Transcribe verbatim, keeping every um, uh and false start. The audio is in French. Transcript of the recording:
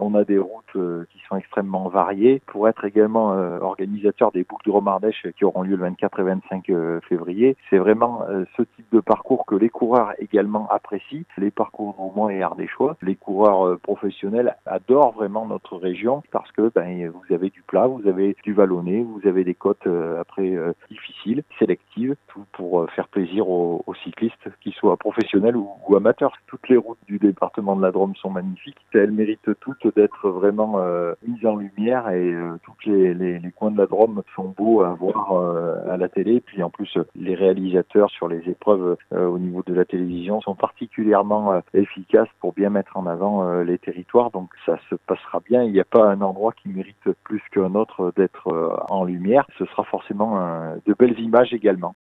on a des routes euh, qui sont extrêmement variées. Pour être également euh, organisateur des boucles du Rhum Ardèche qui auront lieu le vingt-quatre et vingt-cinq février, c'est vraiment euh, ce type de parcours que les coureurs également apprécient, les parcours roumains et ardéchois. Les coureurs euh, professionnels adorent vraiment notre région parce que ben, vous avez du plat, vous avez du vallonné, vous avez des côtes euh, après euh, difficiles, sélectives, tout pour euh, faire plaisir aux, aux cyclistes, qu'ils soient professionnels ou, ou amateurs. Toutes les routes du département de la Drôme sont magnifiques. Elles méritent toutes d'être vraiment euh, mises en lumière et euh, toutes les, les, les coins de la Drôme sont beaux à voir euh, à la télé. Puis en plus, les réalisateurs sur les épreuves euh, au niveau de la télévision sont particulièrement euh, efficaces pour bien mettre en avant euh, les territoires. Donc ça se passera bien. Il n'y a pas un endroit qui mérite plus qu'un autre d'être euh, en lumière. Ce sera forcément euh, de belles images également.